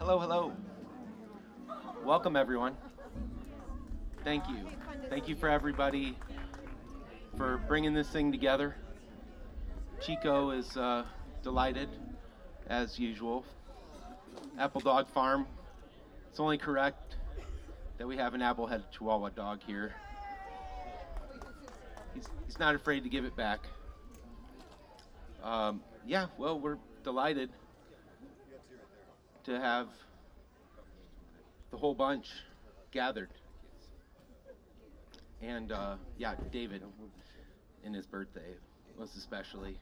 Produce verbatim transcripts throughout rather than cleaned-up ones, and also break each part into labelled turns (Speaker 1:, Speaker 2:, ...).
Speaker 1: Hello, hello. Welcome, everyone. Thank you. Thank you for everybody for bringing this thing together. Chico is uh, delighted, as usual. Apple Dog Farm. It's only correct that we have an apple-headed Chihuahua dog here. He's, he's not afraid to give it back. Um, yeah, well, we're delighted to have the whole bunch gathered. And uh, yeah, David, in his birthday, most especially.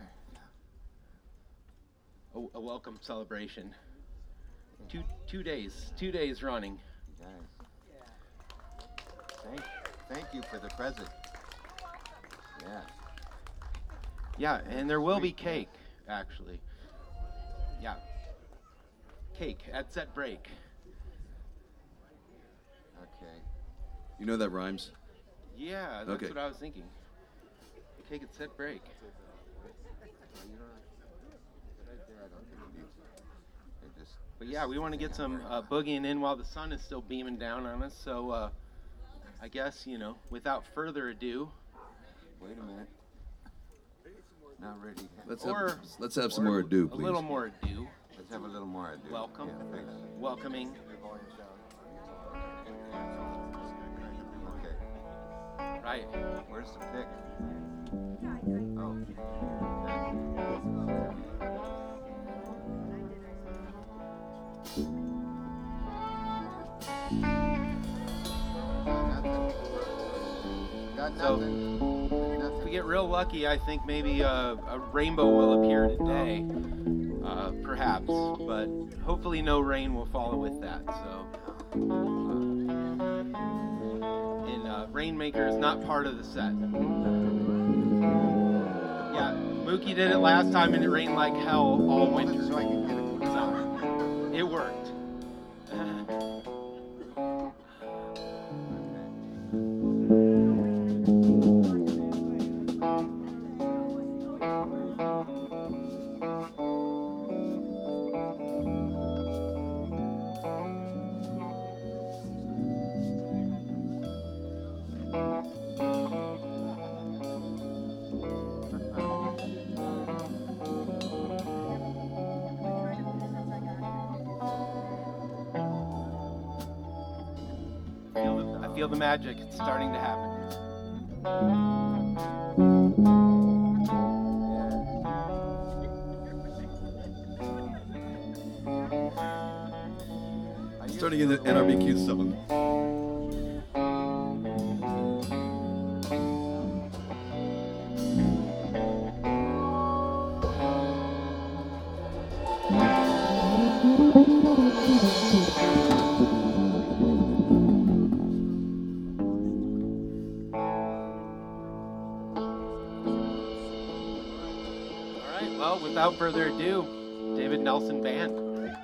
Speaker 1: A, a welcome celebration. Two two days, two days running.
Speaker 2: Guys, thank, thank you for the present. Yeah.
Speaker 1: Yeah, and there will be cake, actually. Yeah. Cake at set break.
Speaker 2: Okay.
Speaker 3: You know that rhymes?
Speaker 1: Yeah, that's
Speaker 3: Okay.
Speaker 1: what I was thinking. Cake at set break.
Speaker 2: Well, you don't, right there, I don't think it needs it. It just,
Speaker 1: But yeah, we want to get some uh, boogieing in while the sun is still beaming down on us. So uh, I guess, you know, without further ado.
Speaker 2: wait a minute. Not ready.
Speaker 3: Let's
Speaker 1: Or-
Speaker 3: have let's have some more ado,
Speaker 1: A
Speaker 3: please.
Speaker 1: little more ado.
Speaker 2: Let's have a little more ado.
Speaker 1: Welcome.
Speaker 2: Yeah, thanks.
Speaker 1: Welcoming.
Speaker 2: Okay.
Speaker 1: Right.
Speaker 2: Where's the pick? Oh. Nothing. Got
Speaker 1: So-
Speaker 2: nothing.
Speaker 1: If we get real lucky, I think maybe a, a rainbow will appear today. Uh, perhaps. But hopefully no rain will follow with that. So. Uh, and uh, Rainmaker is not part of the set. Yeah, Mookie did it last time and it rained like hell all winter.
Speaker 2: So I can get it.
Speaker 1: So, it worked. Feel the, I feel the magic. It's starting to happen.
Speaker 3: Starting in the N R B Q song.
Speaker 1: All right, well, without further ado, David Nelson Band.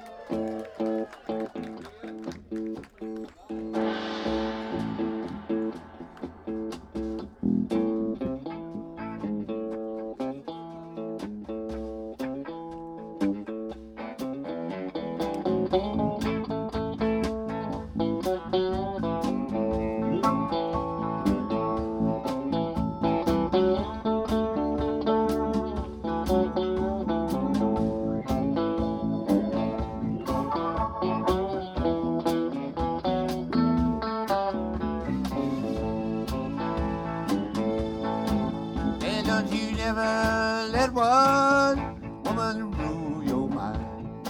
Speaker 2: And don't you never let one woman rule your mind.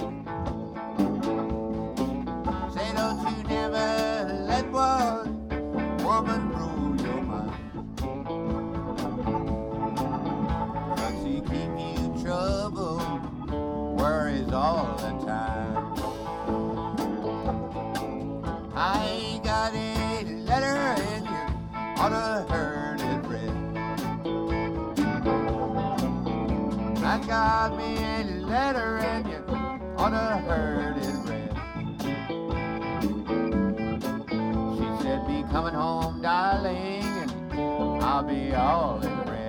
Speaker 2: Say don't you never let one woman rule your mind. 'Cause she keep you in trouble, worries all the time. I ain't got a letter and you ought to heard it read. I got me a letter and you ought to heard it read. She said, be coming home, darling, and I'll be all in red.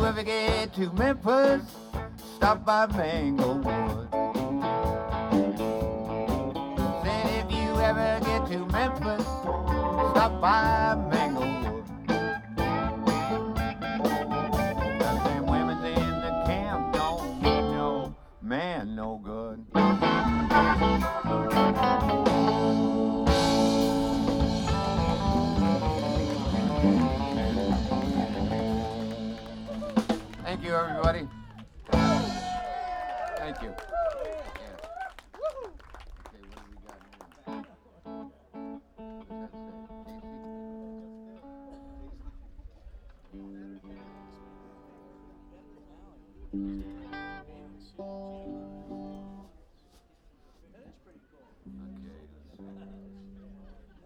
Speaker 2: ever get to Memphis, stop by Manglewood. Said if you ever get to Memphis, stop by Manglewood. Cause them women's in the camp don't need no man no good. Thank you, everybody. Thank you. Yeah. Okay, what do we got here? What does that say? Casey?